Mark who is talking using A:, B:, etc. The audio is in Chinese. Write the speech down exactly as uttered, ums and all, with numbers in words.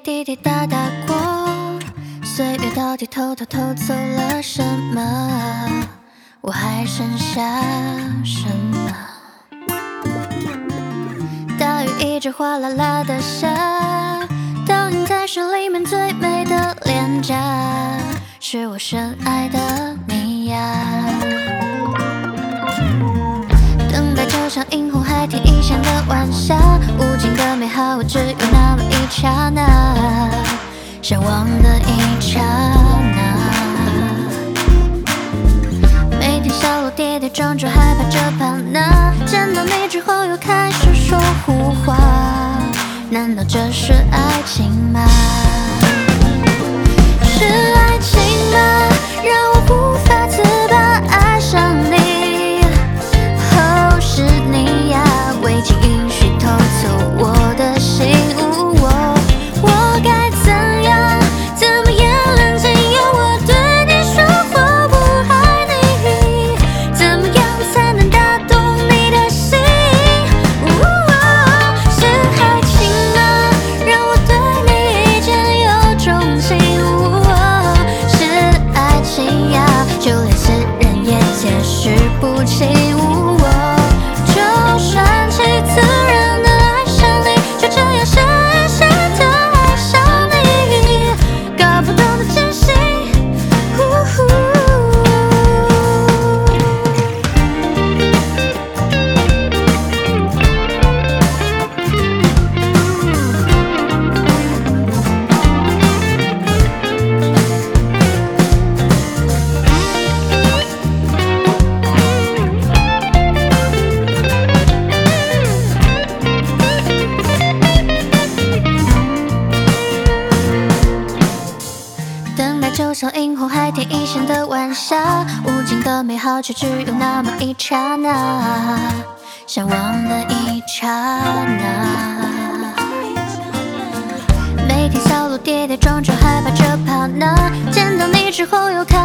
A: 滴滴答答过，岁月到底偷偷偷走了什么？我还剩下什么？大雨一直哗啦啦的下，倒映在水里面最美的脸颊，是我深爱的你呀。等待就像樱红海天一线的晚霞，无尽的美好，我只有那么一刹那，向往的一刹那。每天小楼跌跌撞撞，害怕这怕那，见到你之后又开始说胡话，难道这是爱情吗？是爱情吗？让我无法自拔，爱上你，哦，是你呀，未经允许偷走我的心，哦，我该怎样，怎么样冷静，要我对你说我不爱你，怎么样才能打动你的心？哦，是爱情吗？让我对你已经有钟情，哦，是爱情呀，就连死人也解释不清，哦，就顺其自然的爱上你，就这样深深的爱上你，搞不懂的真心，呜呼。等待就像樱红海天一线的晚霞，无尽的美好却只有那么一刹那，向往的一刹那。每天小路跌跌撞撞，害怕这怕那，见到你之后又开